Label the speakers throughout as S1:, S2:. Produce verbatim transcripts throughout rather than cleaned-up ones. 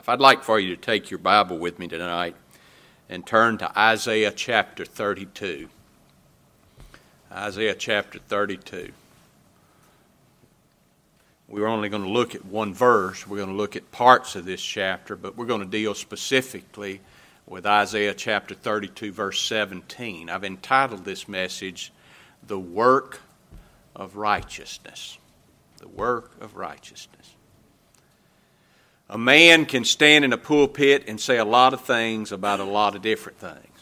S1: life. I'd like for you to take your Bible with me tonight and turn to Isaiah chapter thirty-two. Isaiah chapter thirty-two. We're only going to look at one verse. We're going to look at parts of this chapter, but we're going to deal specifically with Isaiah chapter thirty-two, verse seventeen. I've entitled this message, The Work of Righteousness. The Work of Righteousness. A man can stand in a pulpit and say a lot of things about a lot of different things.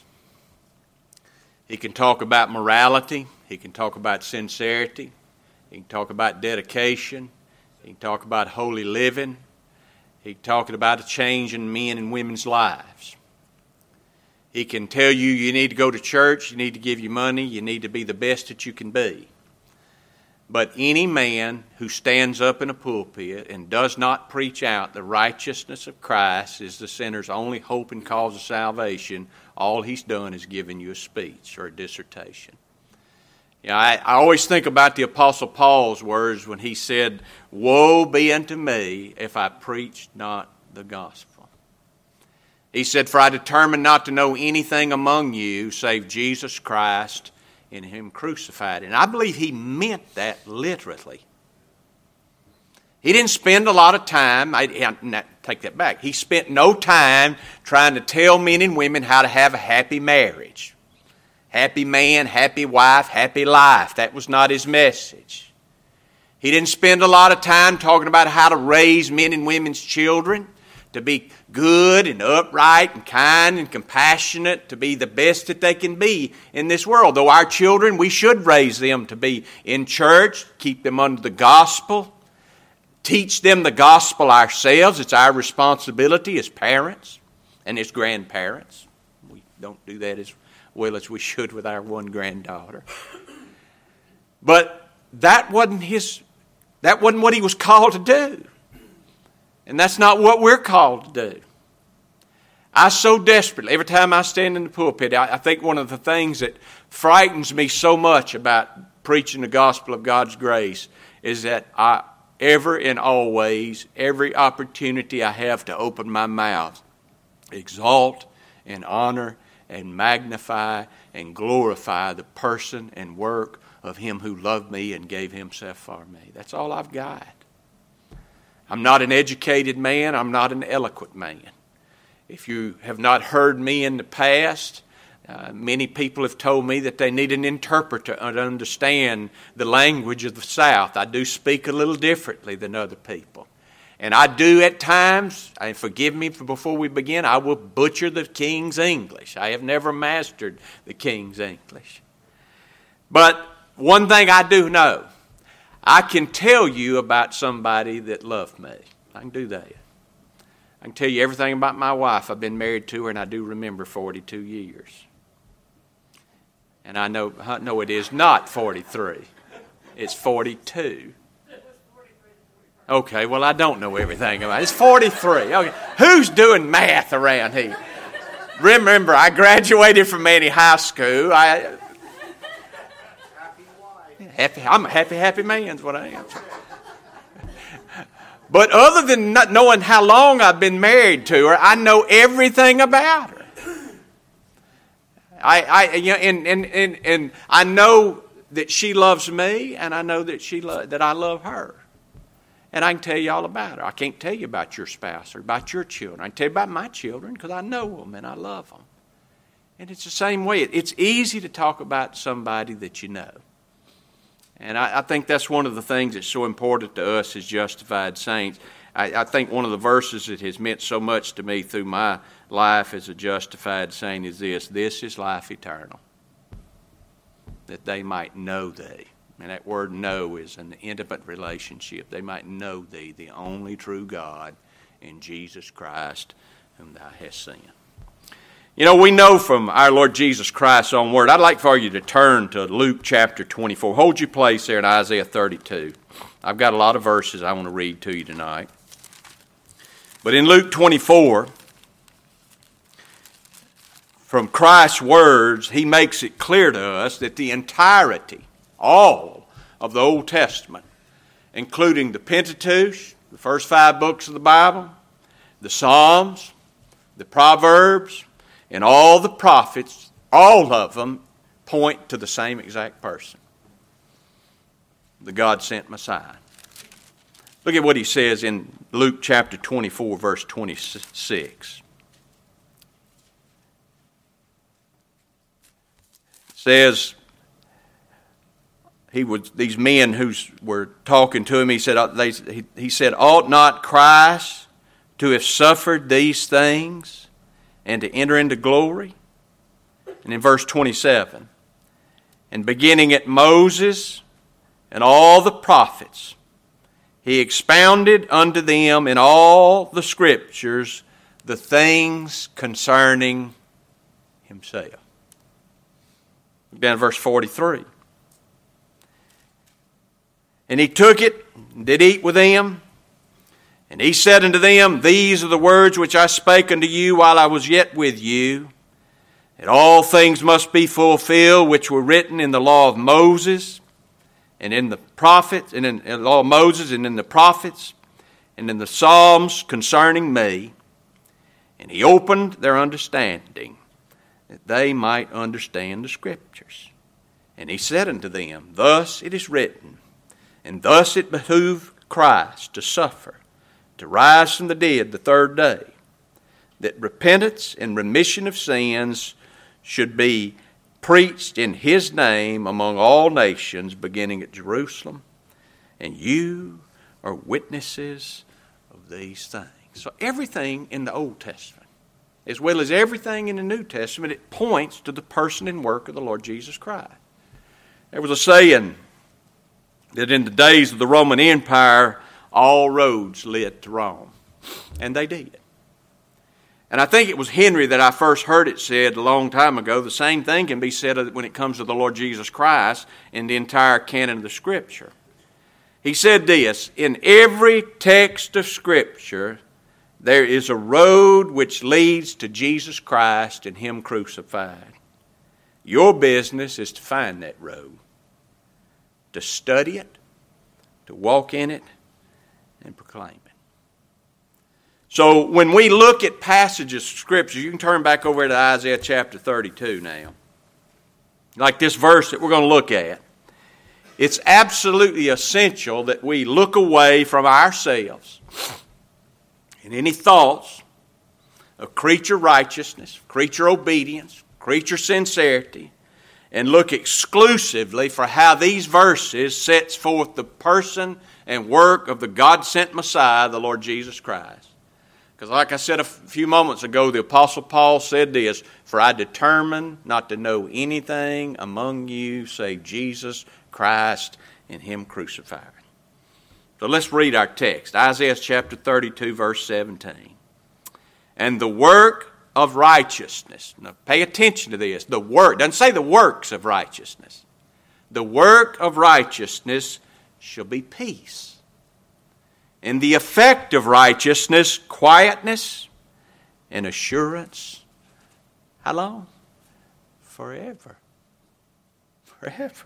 S1: He can talk about morality. He can talk about sincerity. He can talk about dedication. He can talk about holy living. He can talk about a change in men and women's lives. He can tell you you need to go to church, you need to give you money, you need to be the best that you can be. But any man who stands up in a pulpit and does not preach out the righteousness of Christ as the sinner's only hope and cause of salvation, all he's done is given you a speech or a dissertation. You know, I, I always think about the Apostle Paul's words when he said, "Woe be unto me if I preach not the gospel." He said, "For I determined not to know anything among you save Jesus Christ and Him crucified." And I believe he meant that literally. He didn't spend a lot of time, I, I take that back, he spent no time trying to tell men and women how to have a happy marriage. Happy man, happy wife, happy life. That was not his message. He didn't spend a lot of time talking about how to raise men and women's children to be good and upright and kind and compassionate, to be the best that they can be in this world. Though our children, we should raise them to be in church, keep them under the gospel, teach them the gospel ourselves. It's our responsibility as parents and as grandparents. We don't do that as well as we should with our one granddaughter. But that wasn't his, that wasn't what he was called to do. And that's not what we're called to do. I so desperately, every time I stand in the pulpit, I, I think one of the things that frightens me so much about preaching the gospel of God's grace is that I ever and always, every opportunity I have to open my mouth, exalt and honor and magnify and glorify the person and work of Him who loved me and gave Himself for me. That's all I've got. I'm not an educated man. I'm not an eloquent man. If you have not heard me in the past, uh, many people have told me that they need an interpreter to understand the language of the South. I do speak a little differently than other people. And I do at times, and forgive me for before we begin, I will butcher the King's English. I have never mastered the King's English. But one thing I do know, I can tell you about somebody that loved me. I can do that. I can tell you everything about my wife. I've been married to her, and I do remember forty-two years. And I know, no, it is not forty-three. It's forty-two. Okay, well, I don't know everything about it. It's forty-three. Okay, who's doing math around here? Remember, I graduated from Manny High School. I... Happy, I'm a happy, happy man is what I am. But other than not knowing how long I've been married to her, I know everything about her. I, I, you know, and, and, and, and I know that she loves me, and I know that she lo- that I love her. And I can tell you all about her. I can't tell you about your spouse or about your children. I can tell you about my children because I know them and I love them. And it's the same way. It's easy to talk about somebody that you know. And I, I think that's one of the things that's so important to us as justified saints. I, I think one of the verses that has meant so much to me through my life as a justified saint is this: "This is life eternal, that they might know thee." And that word "know" is an intimate relationship. They might know thee, the only true God, in Jesus Christ, whom thou hast sent. You know, we know from our Lord Jesus Christ's own word. I'd like for you to turn to Luke chapter twenty-four. Hold your place there in Isaiah thirty-two. I've got a lot of verses I want to read to you tonight. But in Luke twenty-four, from Christ's words, He makes it clear to us that the entirety, all of the Old Testament, including the Pentateuch, the first five books of the Bible, the Psalms, the Proverbs, and all the prophets, all of them point to the same exact person, the God-sent Messiah. Look at what he says in Luke chapter twenty-four, verse twenty-six. It says, he was these men who were talking to him. He said, they, he, he said, ought not Christ to have suffered these things and to enter into glory? And in verse twenty-seven, and beginning at Moses and all the prophets, he expounded unto them in all the Scriptures the things concerning himself. Look down at verse forty-three. And he took it, and did eat with them. And he said unto them, these are the words which I spake unto you while I was yet with you, that all things must be fulfilled which were written in the law of Moses, and in the prophets, and in the law of Moses, and in the prophets, and in the Psalms concerning me. And he opened their understanding, that they might understand the Scriptures. And he said unto them, thus it is written, and thus it behooved Christ to suffer, to rise from the dead the third day, that repentance and remission of sins should be preached in his name among all nations, beginning at Jerusalem. And you are witnesses of these things. So everything in the Old Testament, as well as everything in the New Testament, it points to the person and work of the Lord Jesus Christ. There was a saying that in the days of the Roman Empire, all roads led to Rome. And they did. And I think it was Henry that I first heard it said a long time ago. The same thing can be said when it comes to the Lord Jesus Christ in the entire canon of the Scripture. He said this, in every text of Scripture, there is a road which leads to Jesus Christ and him crucified. Your business is to find that road, to study it, to walk in it, and proclaim it. So when we look at passages of Scripture, you can turn back over to Isaiah chapter thirty-two now. Like this verse that we're going to look at. It's absolutely essential that we look away from ourselves and any thoughts of creature righteousness, creature obedience, creature sincerity, and look exclusively for how these verses sets forth the person and work of the God-sent Messiah, the Lord Jesus Christ. Because like I said a few moments ago, the Apostle Paul said this, for I determined not to know anything among you save Jesus Christ and him crucified. So let's read our text. Isaiah chapter thirty-two, verse seventeen. And the work of righteousness. Now pay attention to this. The work, doesn't say the works of righteousness. The work of righteousness shall be peace. And the effect of righteousness, quietness and assurance. How long? Forever. Forever.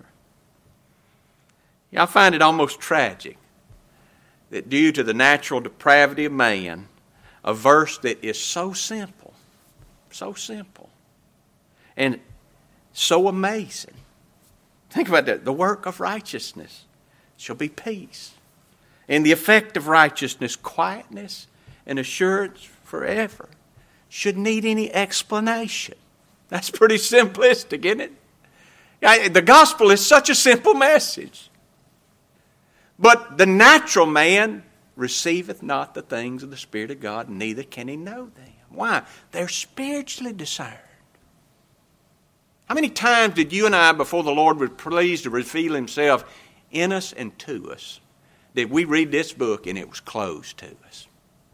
S1: Yeah, I find it almost tragic that due to the natural depravity of man, a verse that is so simple, so simple, and so amazing. Think about that. The work of righteousness shall be peace. And the effect of righteousness, quietness and assurance forever. Shouldn't need any explanation. That's pretty simplistic, isn't it? The gospel is such a simple message. But the natural man receiveth not the things of the Spirit of God, neither can he know them. Why? They're spiritually discerned. How many times did you and I, before the Lord was pleased to reveal himself in us and to us, did we read this book and it was closed to us?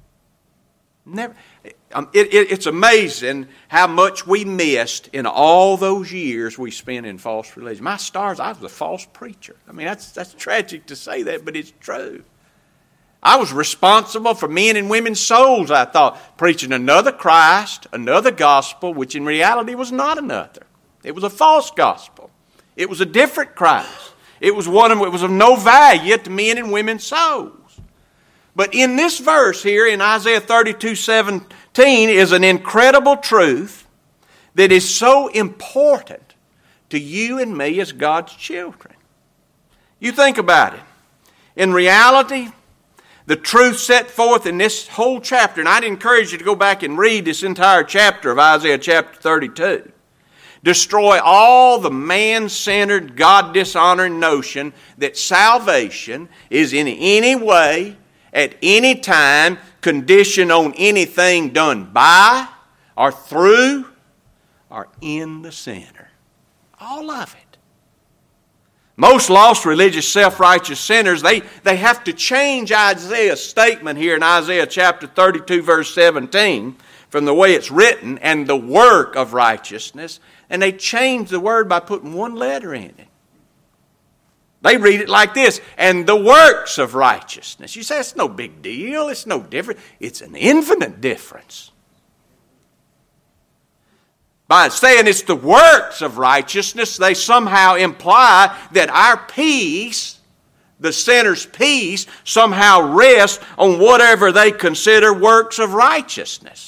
S1: Never. Um, it, it, it's amazing how much we missed in all those years we spent in false religion. My stars, I was a false preacher. I mean, that's that's tragic to say that, but it's true. I was responsible for men and women's souls, I thought, preaching another Christ, another gospel, which in reality was not another. It was a false gospel. It was a different Christ. It was one of, it was of no value to men and women's souls. But in this verse here in Isaiah thirty-two seventeen is an incredible truth that is so important to you and me as God's children. You think about it. In reality, the truth set forth in this whole chapter, and I'd encourage you to go back and read this entire chapter of Isaiah chapter thirty-two. Destroy all the man-centered, God-dishonoring notion that salvation is in any way, at any time, conditioned on anything done by or through or in the sinner. All of it. Most lost religious self-righteous sinners, they, they have to change Isaiah's statement here in Isaiah chapter thirty-two verse seventeen from the way it's written and the work of righteousness, and they change the word by putting one letter in it. They read it like this, and the works of righteousness. You say, it's no big deal, it's no different. It's an infinite difference. By saying it's the works of righteousness, they somehow imply that our peace, the sinner's peace, somehow rests on whatever they consider works of righteousness.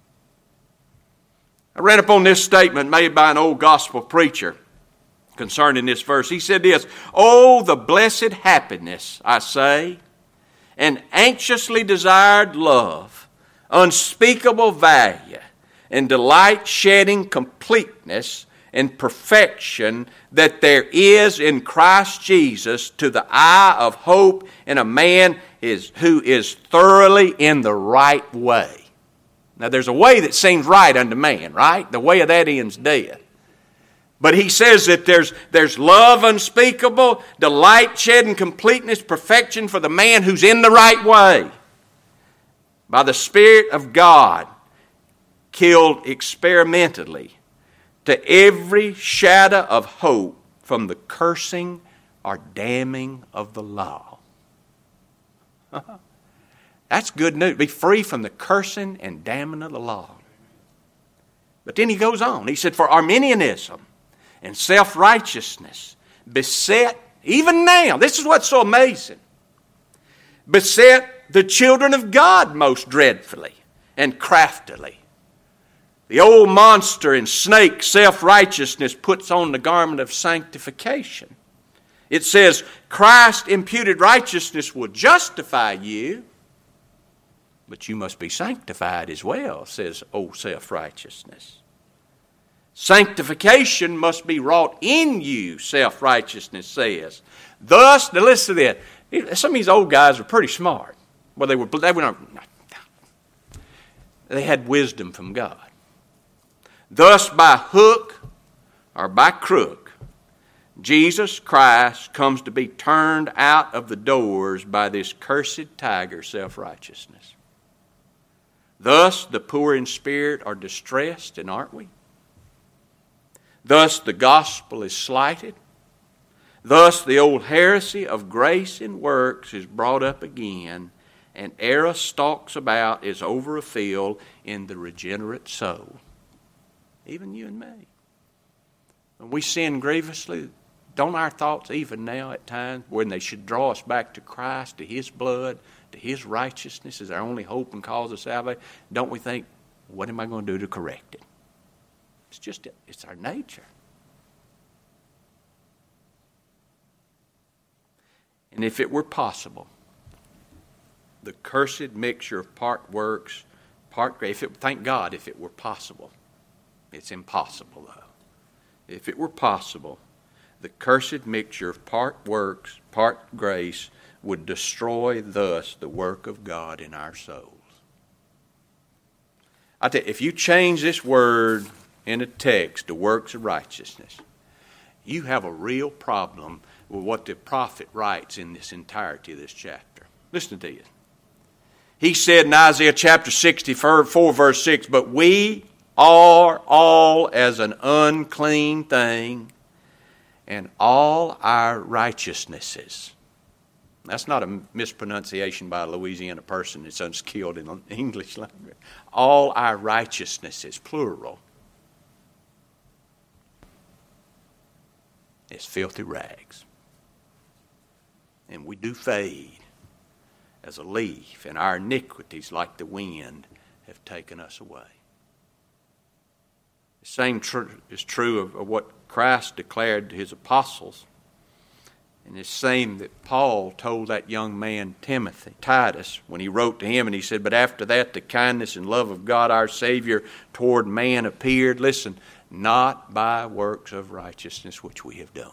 S1: I read upon this statement made by an old gospel preacher concerning this verse. He said this, "Oh, the blessed happiness, I say, and anxiously desired love, unspeakable value, and delight-shedding completeness and perfection that there is in Christ Jesus to the eye of hope in a man is, who is thoroughly in the right way." Now there's a way that seems right unto man, right? The way of that end's dead. But he says that there's, there's love unspeakable, delight, shedding completeness, perfection for the man who's in the right way. By the Spirit of God, killed experimentally to every shadow of hope from the cursing or damning of the law. That's good news. Be free from the cursing and damning of the law. But then he goes on. He said, for Arminianism and self-righteousness beset, even now, this is what's so amazing, beset the children of God most dreadfully and craftily. The old monster and snake self-righteousness puts on the garment of sanctification. It says, Christ imputed righteousness will justify you, but you must be sanctified as well, says old self-righteousness. Sanctification must be wrought in you, self-righteousness says. Thus, now listen to this. Some of these old guys were pretty smart. Well, they were, they were not, they had wisdom from God. Thus, by hook or by crook, Jesus Christ comes to be turned out of the doors by this cursed tiger, self-righteousness. Thus, the poor in spirit are distressed, and aren't we? Thus, the gospel is slighted. Thus, the old heresy of grace and works is brought up again, and error stalks about as over a field in the regenerate soul. Even you and me. When we sin grievously, don't our thoughts even now at times, when they should draw us back to Christ, to His blood, to His righteousness as our only hope and cause of salvation, don't we think, what am I going to do to correct it? It's just, it's our nature. And if it were possible, the cursed mixture of part works, part grace, if it, thank God if it were possible. It's impossible though. If it were possible, the cursed mixture of part works, part grace would destroy thus the work of God in our souls. I tell you, if you change this word in a text to works of righteousness, you have a real problem with what the prophet writes in this entirety of this chapter. Listen to this. He said in Isaiah chapter sixty-four, verse six, but we are all as an unclean thing, and all our righteousnesses. That's not a mispronunciation by a Louisiana person that's unskilled in the English language. All our righteousnesses, plural, is filthy rags. And we do fade as a leaf, and our iniquities, like the wind, have taken us away. The same tr- is true of, of what Christ declared to his apostles, and the same that Paul told that young man Timothy, Titus, when he wrote to him, and he said, "But after that the kindness and love of God our Savior toward man appeared," listen, "not by works of righteousness which we have done."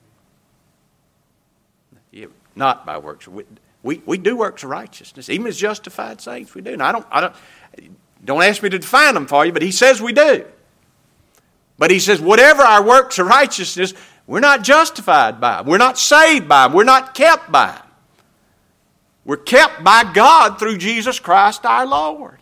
S1: Yeah, not by works. We, we, we do works of righteousness, even as justified saints we do. And I don't, I don't, don't ask me to define them for you, but he says we do. But he says whatever our works of righteousness, we're not justified by them. We're not saved by them. We're not kept by them. We're kept by God through Jesus Christ our Lord.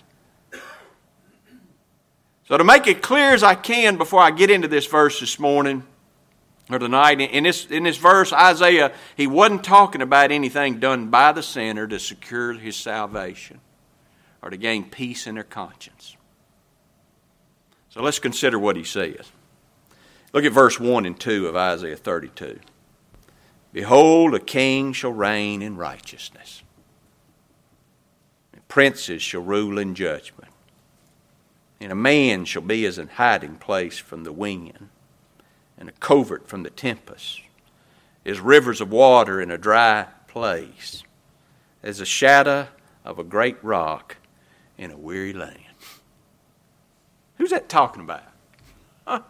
S1: So to make it clear as I can before I get into this verse this morning or tonight, in this, in this verse, Isaiah, he wasn't talking about anything done by the sinner to secure his salvation or to gain peace in their conscience. So let's consider what he says. Look at verse one and two of Isaiah thirty-two. "Behold, a king shall reign in righteousness, and princes shall rule in judgment. And a man shall be as an hiding place from the wind, and a covert from the tempest, as rivers of water in a dry place, as a shadow of a great rock in a weary land." Who's that talking about? Huh?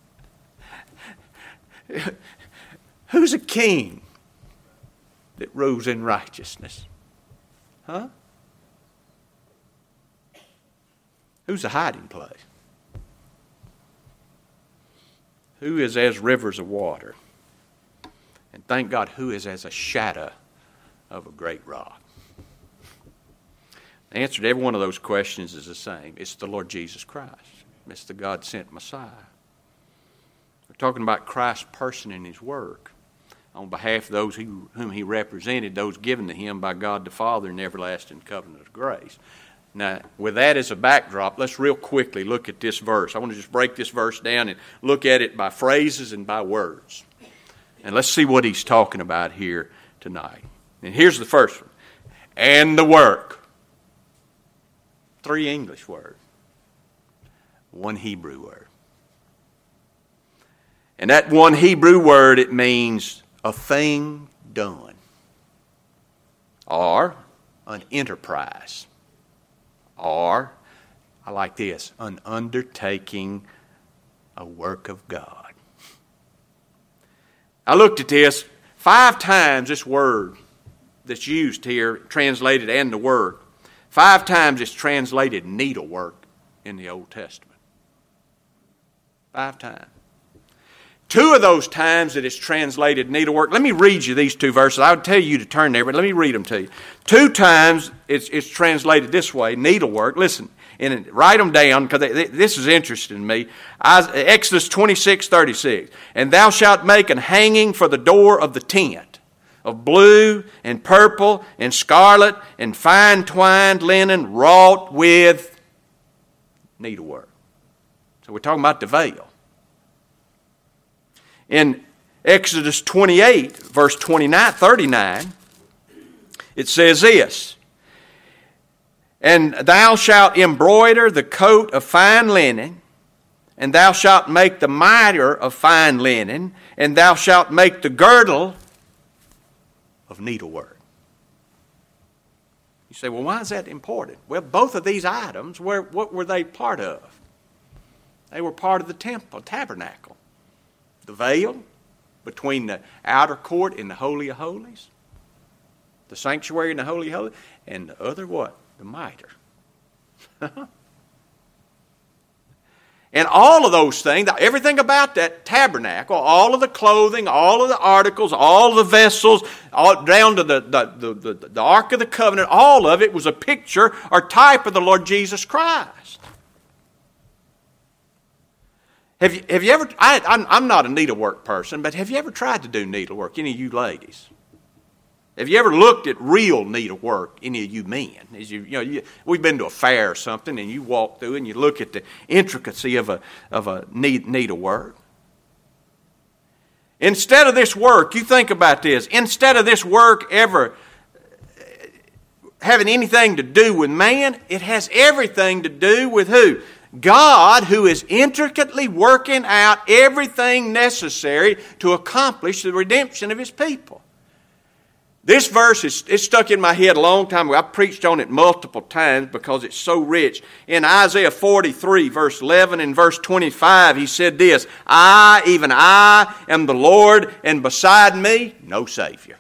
S1: Who's a king that rules in righteousness? Huh? Who's a hiding place? Who is as rivers of water? And thank God, who is as a shadow of a great rock? The answer to every one of those questions is the same. It's the Lord Jesus Christ. It's the God-sent Messiah. We're talking about Christ's person and his work on behalf of those who, whom he represented, those given to him by God the Father in the everlasting covenant of grace. Now, with that as a backdrop, let's real quickly look at this verse. I want to just break this verse down and look at it by phrases and by words. And let's see what he's talking about here tonight. And here's the first one. And the work. Three English words. One Hebrew word. And that one Hebrew word, it means a thing done. Or an enterprise. Or, I like this, an undertaking, a work of God. I looked at this. Five times this word that's used here, translated and the work, five times it's translated needlework in the Old Testament. Five times. Two of those times that it's translated needlework, let me read you these two verses. I would tell you to turn there, but let me read them to you. Two times it's, it's translated this way, needlework. Listen, and write them down because this is interesting to me. Exodus twenty-six thirty-six. "And thou shalt make an hanging for the door of the tent of blue and purple and scarlet and fine twined linen wrought with needlework." So we're talking about the veil. In Exodus twenty-eight, verse twenty-nine, thirty-nine, it says this, "And thou shalt embroider the coat of fine linen, and thou shalt make the mitre of fine linen, and thou shalt make the girdle of needlework." You say, well, why is that important? Well, both of these items, were, what were they part of? They were part of the temple, tabernacle. The veil between the outer court and the Holy of Holies. The sanctuary and the Holy of Holies. And the other what? The mitre. And all of those things, everything about that tabernacle, all of the clothing, all of the articles, all of the vessels, all down to the, the, the, the, the Ark of the Covenant, all of it was a picture or type of the Lord Jesus Christ. Have you, have you ever, I, I'm, I'm not a needlework person, but have you ever tried to do needlework, any of you ladies? Have you ever looked at real needlework, any of you men? As you, you know, you, we've been to a fair or something, and you walk through and you look at the intricacy of a, of a needlework. Instead of this work, you think about this, instead of this work ever having anything to do with man. It has everything to do with who? God, who is intricately working out everything necessary to accomplish the redemption of His people. This verse is it's stuck in my head a long time ago. I've preached on it multiple times because it's so rich. In Isaiah forty-three, verse eleven and verse twenty-five, he said this, I, even I, am the Lord, and beside me, no Savior.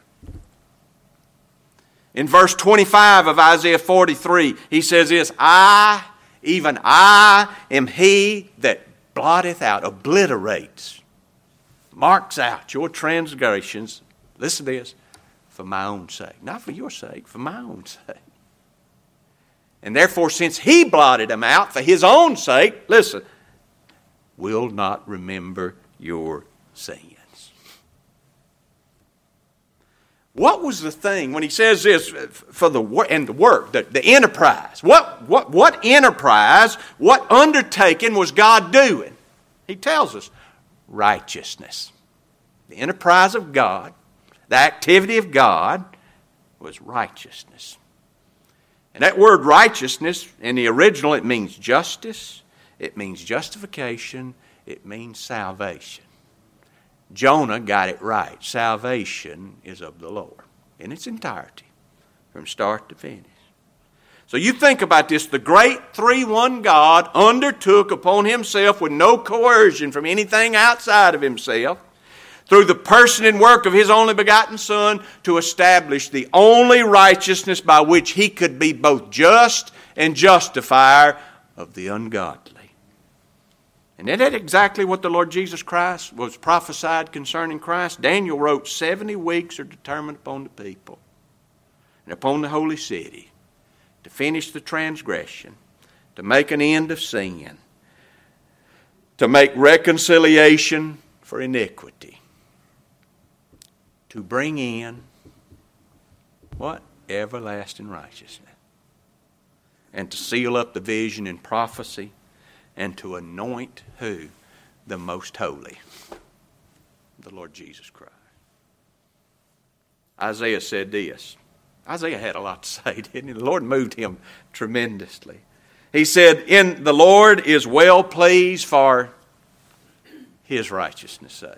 S1: In verse twenty-five of Isaiah forty-three, he says this, I, even I, am He that blotteth out, obliterates, marks out your transgressions. Listen to this. For my own sake. Not for your sake, for my own sake. And therefore, since He blotted them out for His own sake, listen, will not remember your sins. What was the thing when he says this for the work and the work, the, the enterprise? What, what, what enterprise, what undertaking was God doing? He tells us righteousness. The enterprise of God, the activity of God was righteousness. And that word righteousness, in the original, it means justice, it means justification, it means salvation. Jonah got it right. Salvation is of the Lord in its entirety, from start to finish. So you think about this, the great three-one God undertook upon Himself with no coercion from anything outside of Himself, through the person and work of His only begotten Son, to establish the only righteousness by which He could be both just and justifier of the ungodly. And isn't that exactly what the Lord Jesus Christ was prophesied concerning Christ? Daniel wrote, seventy weeks are determined upon the people and upon the holy city to finish the transgression, to make an end of sin, to make reconciliation for iniquity, to bring in what? Everlasting righteousness. And to seal up the vision and prophecy, and to anoint who? The most holy, the Lord Jesus Christ. Isaiah said this. Isaiah had a lot to say, didn't he? The Lord moved him tremendously. He said, in the Lord is well pleased for His righteousness' sake.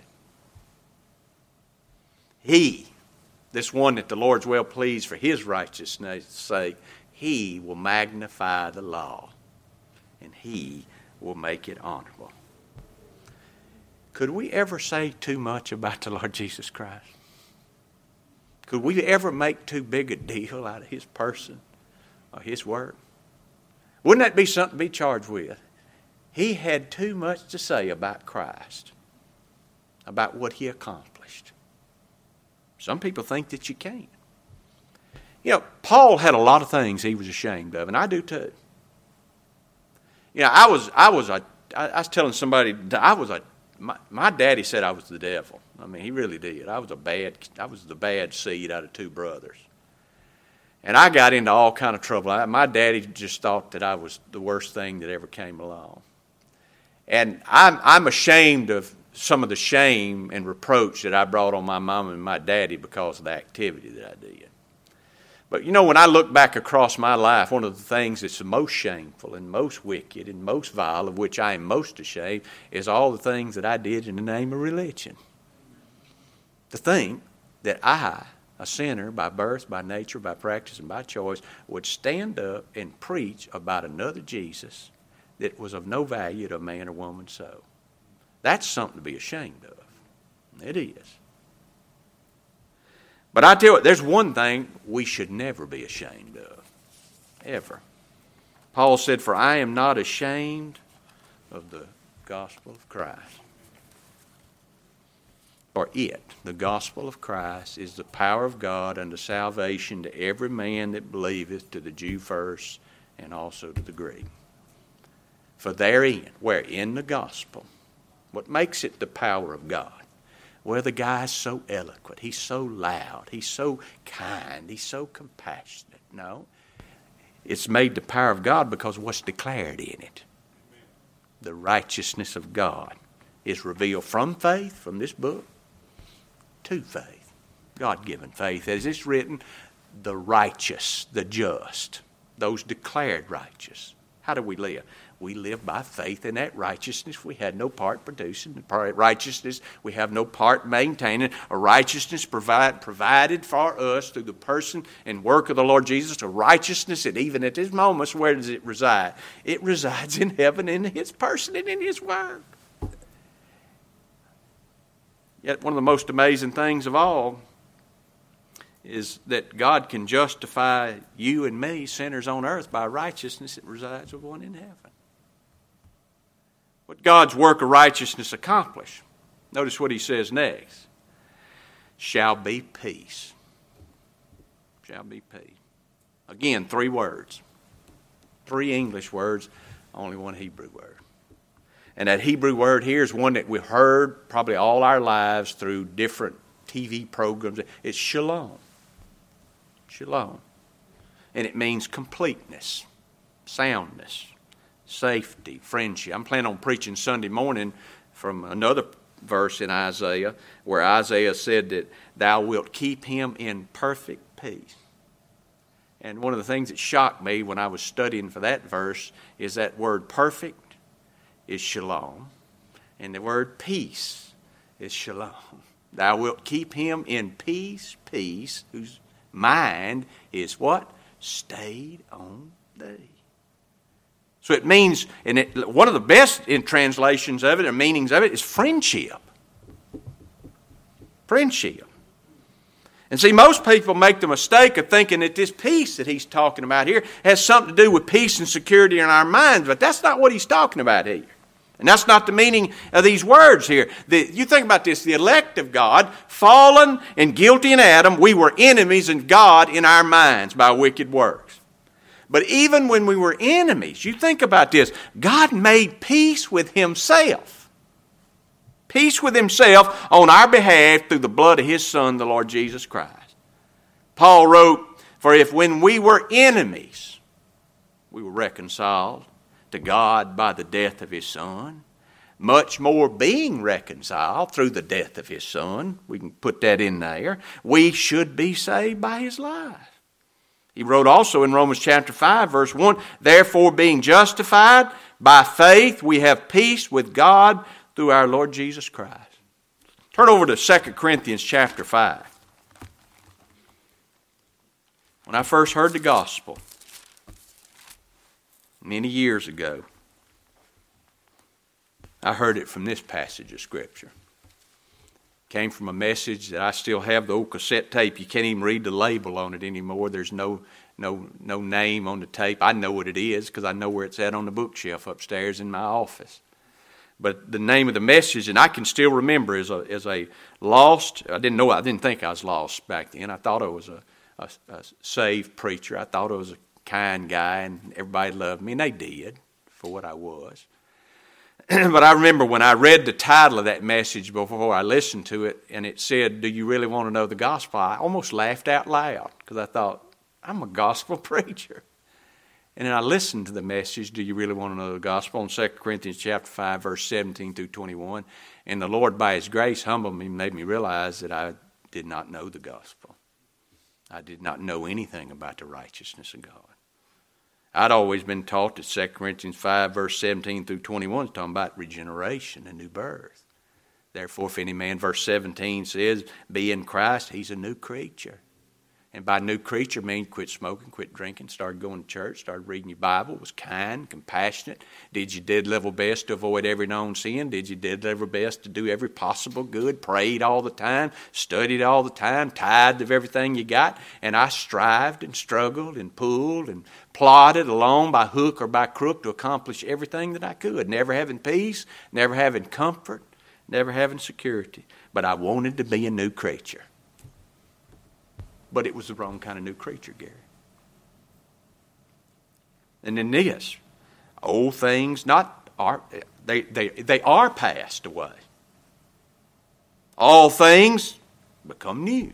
S1: He, this one that the Lord's well pleased for His righteousness' sake, He will magnify the law, and He will make it honorable. Could we ever say too much about the Lord Jesus Christ? Could we ever make too big a deal out of His person or His work? Wouldn't that be something to be charged with? He had too much to say about Christ, about what He accomplished. Some people think that you can't. You know, Paul had a lot of things he was ashamed of, and I do too. You know, I was, I was, a, I was telling somebody, I was a, my, my daddy said I was the devil. I mean, he really did. I was a bad, I was the bad seed out of two brothers. And I got into all kind of trouble. I, my daddy just thought that I was the worst thing that ever came along. And I'm, I'm ashamed of some of the shame and reproach that I brought on my mom and my daddy because of the activity that I did. But you know, when I look back across my life, one of the things that's the most shameful and most wicked and most vile, of which I am most ashamed, is all the things that I did in the name of religion. To think that I, a sinner by birth, by nature, by practice, and by choice, would stand up and preach about another Jesus that was of no value to a man or woman's soul. That's something to be ashamed of. It is. But I tell you what, there's one thing we should never be ashamed of. Ever. Paul said, for I am not ashamed of the gospel of Christ. For it, the gospel of Christ, is the power of God unto salvation to every man that believeth, to the Jew first, and also to the Greek. For therein, where in the gospel, what makes it the power of God? Well, the guy's so eloquent, he's so loud, he's so kind, he's so compassionate. No, it's made the power of God because of what's declared in it. The righteousness of God is revealed from faith, from this book, to faith. God-given faith. As it's written, the righteous, the just, those declared righteous. How do we live? We live by faith in that righteousness we had no part producing, righteousness we have no part maintaining, a righteousness provide, provided for us through the person and work of the Lord Jesus, a righteousness that even at this moment, where does it reside? It resides in heaven in His person and in His Word. Yet one of the most amazing things of all is that God can justify you and me, sinners on earth, by righteousness that resides with one in heaven. What God's work of righteousness accomplish, notice what He says next, shall be peace. Shall be peace. Again, three words. Three English words, only one Hebrew word. And that Hebrew word here is one that we've heard probably all our lives through different T V programs. It's shalom. Shalom. And it means completeness, soundness, safety, friendship. I'm planning on preaching Sunday morning from another verse in Isaiah where Isaiah said that thou wilt keep him in perfect peace. And one of the things that shocked me when I was studying for that verse is that word perfect is shalom, and the word peace is shalom. Thou wilt keep him in peace, peace, whose mind is what? Stayed on thee. So it means, and it, one of the best in translations of it or meanings of it is friendship. Friendship. And see, most people make the mistake of thinking that this peace that he's talking about here has something to do with peace and security in our minds, but that's not what he's talking about here. And that's not the meaning of these words here. The, you think about this, the elect of God, fallen and guilty in Adam, we were enemies of God in our minds by wicked works. But even when we were enemies, you think about this, God made peace with Himself. Peace with Himself on our behalf through the blood of His Son, the Lord Jesus Christ. Paul wrote, for if when we were enemies, we were reconciled to God by the death of His Son, much more being reconciled through the death of His Son, we can put that in there, we should be saved by His life. He wrote also in Romans chapter five, verse one, therefore being justified by faith, we have peace with God through our Lord Jesus Christ. Turn over to Second Corinthians chapter five. When I first heard the gospel, many years ago, I heard it from this passage of Scripture. It came from a message that I still have, the old cassette tape. You can't even read the label on it anymore. There's no no no name on the tape. I know what it is because I know where it's at on the bookshelf upstairs in my office. But the name of the message, and I can still remember, is a, is a lost, I didn't know, I didn't think I was lost back then. I thought I was a, a, a saved preacher. I thought I was a kind guy and everybody loved me, and they did for what I was. But I remember when I read the title of that message before I listened to it, and it said, do you really want to know the gospel? I almost laughed out loud because I thought, I'm a gospel preacher. And then I listened to the message, do you really want to know the gospel? In Second Corinthians chapter five, verse seventeen through twenty-one. And the Lord, by His grace, humbled me, made me realize that I did not know the gospel. I did not know anything about the righteousness of God. I'd always been taught that Second Corinthians five, verse seventeen through twenty-one is talking about regeneration, a new birth. Therefore, if any man, verse seventeen says, be in Christ, he's a new creature. And by new creature, means quit smoking, quit drinking, started going to church, started reading your Bible, was kind, compassionate, did your dead level best to avoid every known sin, did your dead level best to do every possible good, prayed all the time, studied all the time, tithed of everything you got, and I strived and struggled and pulled and plodded along by hook or by crook to accomplish everything that I could, never having peace, never having comfort, never having security. But I wanted to be a new creature. But it was the wrong kind of new creature, Gary. And then this, old things not are they they they are passed away. All things become new.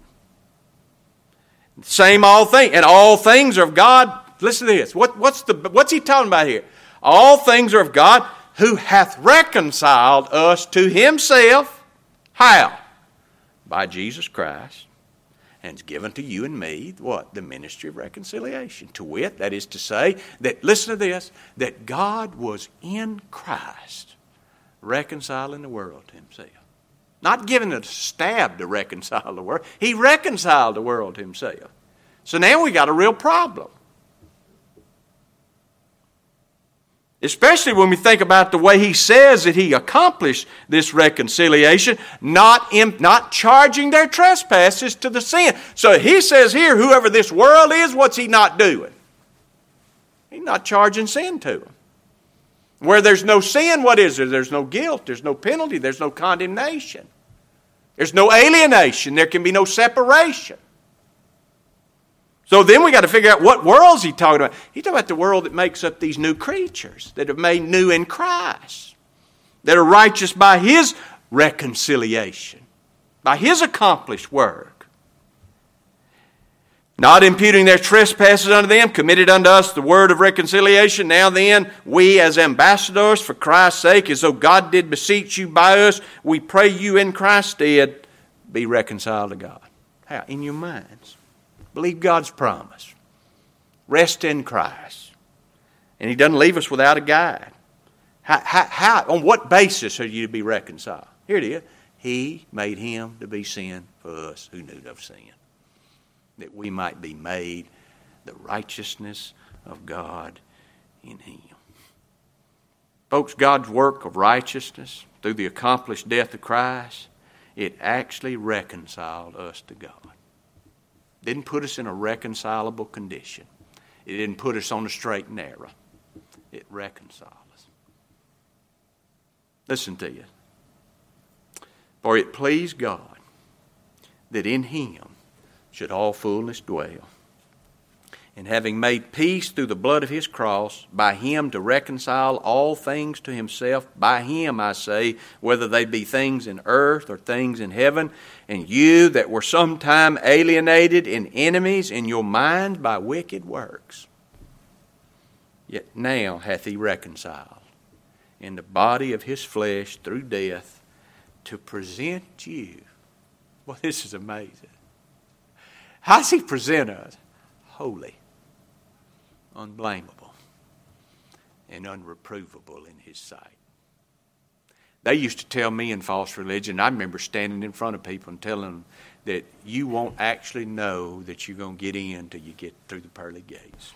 S1: Same all thing, and all things are of God. Listen to this. What what's the what's he talking about here? All things are of God, who hath reconciled us to Himself. How? By Jesus Christ, and has given to you and me, what? The ministry of reconciliation. To wit, that is to say, that, listen to this, that God was in Christ reconciling the world to himself. Not giving it a stab to reconcile the world. He reconciled the world to himself. So now we got a real problem. Especially when we think about the way he says that he accomplished this reconciliation, not, in, not charging their trespasses to the sin. So he says here, whoever this world is, what's he not doing? He's not charging sin to them. Where there's no sin, what is there? There's no guilt, there's no penalty, there's no condemnation. There's no alienation, there can be no separation. So then we got to figure out what world's he talking about. He's talking about the world that makes up these new creatures that are made new in Christ, that are righteous by his reconciliation, by his accomplished work. Not imputing their trespasses unto them, committed unto us the word of reconciliation. Now then, we as ambassadors for Christ's sake, as though God did beseech you by us, we pray you in Christ's stead, be reconciled to God. How? In your minds. Believe God's promise. Rest in Christ. And he doesn't leave us without a guide. How, how, how, on what basis are you to be reconciled? Here it is. He made him to be sin for us who knew no sin, that we might be made the righteousness of God in him. Folks, God's work of righteousness through the accomplished death of Christ, it actually reconciled us to God. Didn't put us in a reconcilable condition. It didn't put us on the straight and narrow. It reconciled us. Listen to you. For it pleased God that in him should all fullness dwell. And having made peace through the blood of his cross, by him to reconcile all things to himself, by him, I say, whether they be things in earth or things in heaven, and you that were sometime alienated and enemies in your minds by wicked works, yet now hath he reconciled in the body of his flesh through death to present you. Well, this is amazing. How does he present us? Holy, unblameable, and unreprovable in his sight. They used to tell me in false religion, I remember standing in front of people and telling them that you won't actually know that you're going to get in until you get through the pearly gates.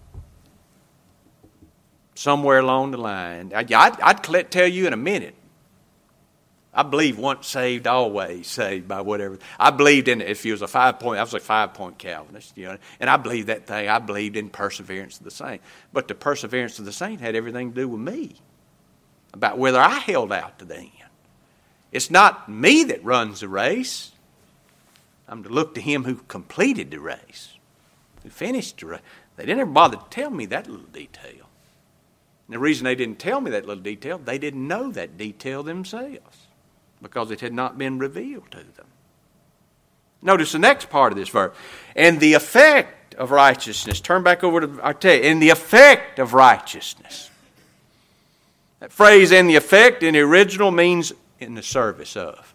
S1: Somewhere along the line, I'd, I'd tell you in a minute, I believe once saved, always saved by whatever. I believed in it. If he was a five point, I was a five point Calvinist, you know, and I believed that thing. I believed in perseverance of the saint. But the perseverance of the saint had everything to do with me, about whether I held out to the end. It's not me that runs the race. I'm to look to him who completed the race, who finished the race. They didn't ever bother to tell me that little detail. And the reason they didn't tell me that little detail, they didn't know that detail themselves, because it had not been revealed to them. Notice the next part of this verse. And the effect of righteousness. Turn back over to our text. And the effect of righteousness. That phrase, "in the effect," in the original means in the service of.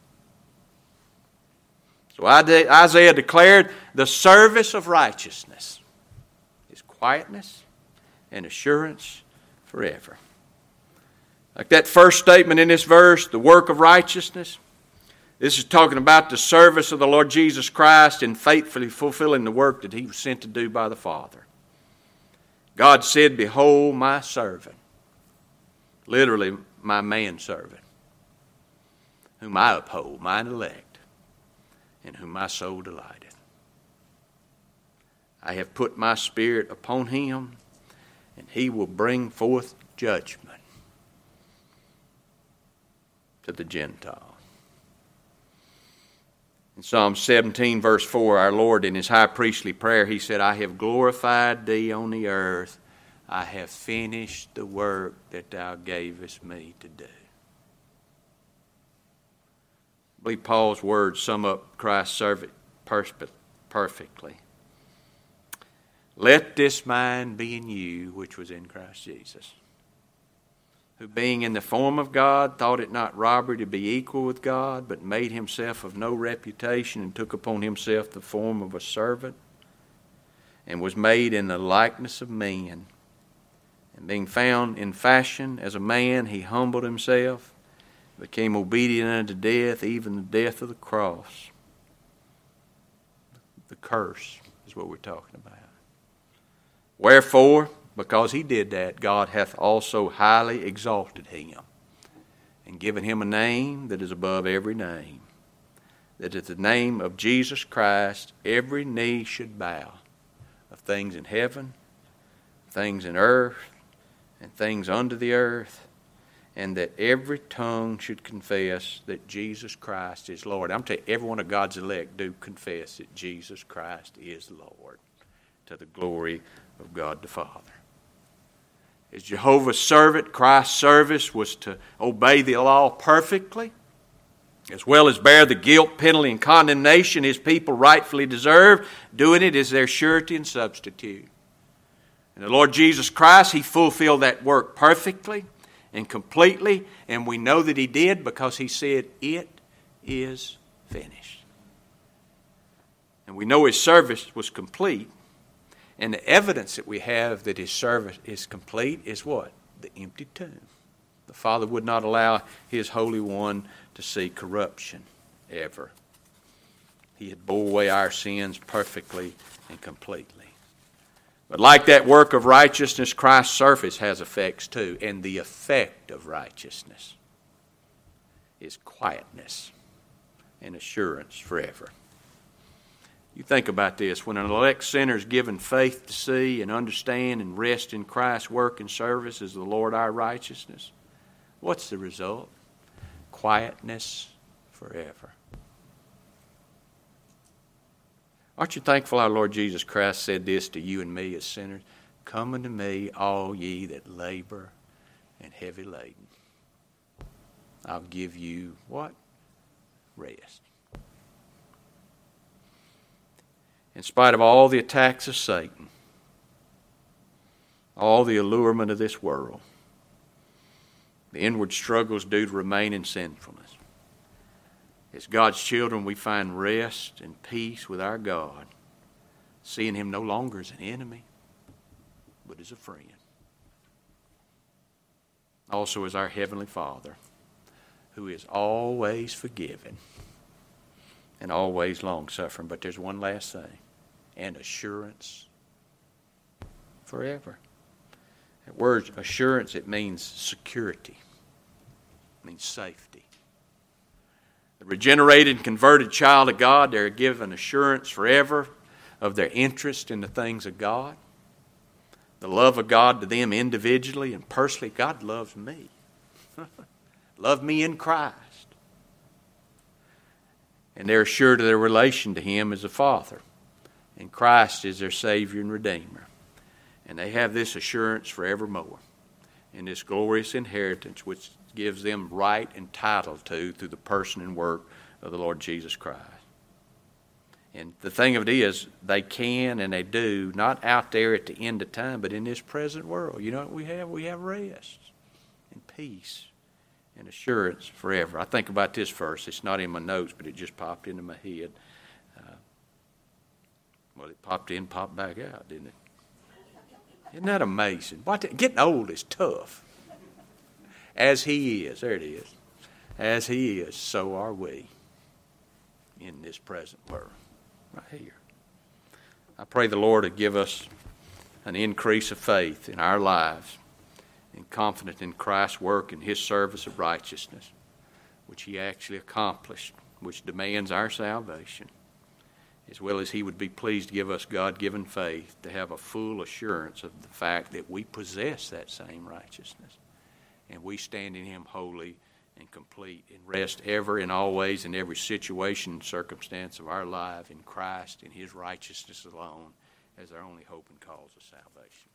S1: So Isaiah declared the service of righteousness is quietness and assurance forever. Like that first statement in this verse, the work of righteousness, this is talking about the service of the Lord Jesus Christ in faithfully fulfilling the work that he was sent to do by the Father. God said, "Behold my servant," literally my manservant, "whom I uphold, mine elect, in whom my soul delighteth. I have put my spirit upon him, and he will bring forth judgment to the Gentile." In Psalm seventeen, verse four, our Lord in his high priestly prayer, he said, "I have glorified thee on the earth. I have finished the work that thou gavest me to do." I believe Paul's words sum up Christ's servant perfectly. Let this mind be in you, which was in Christ Jesus. who being in the form of God thought it not robbery to be equal with God, but made himself of no reputation, and took upon himself the form of a servant, and was made in the likeness of men. And being found in fashion as a man, he humbled himself, became obedient unto death, even the death of the cross. The curse is what we're talking about. Wherefore, because he did that, God hath also highly exalted him, and given him a name that is above every name, that at the name of Jesus Christ every knee should bow, of things in heaven, things in earth, and things under the earth, and that every tongue should confess that Jesus Christ is Lord. I'm telling you, every one of God's elect do confess that Jesus Christ is Lord, to the glory of God the Father. As Jehovah's servant, Christ's service was to obey the law perfectly, as well as bear the guilt, penalty, and condemnation his people rightfully deserve. Doing it is their surety and substitute. And the Lord Jesus Christ, he fulfilled that work perfectly and completely, and we know that he did because he said, "It is finished." And we know his service was complete. And the evidence that we have that his service is complete is what? The empty tomb. The Father would not allow his Holy One to see corruption ever. He had bore away our sins perfectly and completely. But like that work of righteousness, Christ's service has effects too. And the effect of righteousness is quietness and assurance forever. You think about this. When an elect sinner is given faith to see and understand and rest in Christ's work and service as the Lord our righteousness, what's the result? Quietness forever. Aren't you thankful our Lord Jesus Christ said this to you and me as sinners? "Come unto me, all ye that labor and heavy laden. I'll give you" what? Rest. In spite of all the attacks of Satan, all the allurement of this world, the inward struggles due to remain in sinfulness, as God's children, we find rest and peace with our God, seeing him no longer as an enemy, but as a friend. Also as our Heavenly Father, who is always forgiving and always long-suffering. But there's one last thing: and assurance forever. That word assurance, it means security. It means safety. The regenerated and converted child of God, they're given assurance forever of their interest in the things of God. The love of God to them individually and personally. God loves me. Love me in Christ. And they're assured of their relation to him as a Father. And Christ is their Savior and Redeemer. And they have this assurance forevermore in this glorious inheritance which gives them right and title to through the person and work of the Lord Jesus Christ. And the thing of it is, they can and they do, not out there at the end of time, but in this present world. You know what we have? We have rest and peace and assurance forever. I think about this verse. It's not in my notes, but it just popped into my head. Uh, well, it popped in, popped back out, didn't it? Isn't that amazing? What, getting old is tough. As he is, there it is. As he is, so are we in this present world. Right here. I pray the Lord to give us an increase of faith in our lives and confident in Christ's work and his service of righteousness, which he actually accomplished, which demands our salvation, as well as he would be pleased to give us God-given faith to have a full assurance of the fact that we possess that same righteousness and we stand in him holy and complete and rest ever and always in every situation and circumstance of our life in Christ and his righteousness alone as our only hope and cause of salvation.